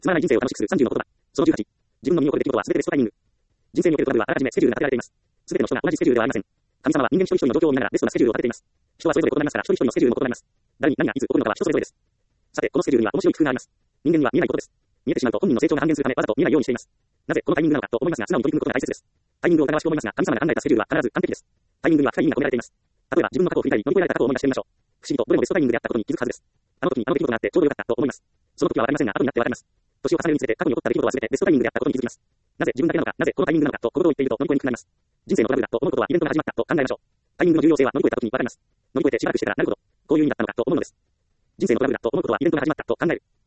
つまらない人生を楽しくする30の言葉。その18、自分の身を超える出来事は全てベストタイミング。人生におけるトラブルはあらかじめスケジュールが立てられています。すべての人が同じスケジュールではありません。神様は人間一人一人の状況を見ながらベストなスケジュールを立てています。人はそれぞれ異なりますから、一人一人のスケジュールも異なります。誰に何がいつ起こるのかは人それぞれです。さて、このスケジュールには面白い工夫があります。人間には見えないことです。見えてしまうと本人の成長が半減するためわざと見ないようにしています。なぜこのタイミングなのかと思いますが、素直に取り組むことが大切です。タイミングを疑わしく思いますが、神様が考えたスケジュールは必ず完璧です。タイミングには深い意味が込められています。例えば、自分の過去を振り返り、乗り越えられた過去を思い出してみましょう。不思議とどれもベストタイミングであったことに気づくはずです。あの時にあの出来事があってちょうどよかったと思います。その時はわかりませんが、後になってわかります。年を重ねるにつれて過去に起こった出来事は全てベストタイミングであったことに気づきます。なぜ自分だけなのか、なぜこのタイミングなのかと心を言っていると乗り越えにくくなります。人生のトラブルだと思うことはイベントが始まったと考えましょう。タイミングの重要性は乗り越えた時にわかります。乗り越えてしばらくしてからなるほど、こういう意味だったのかと思うのです。人生のトラブルだと思うことはイベントが始まったと考える。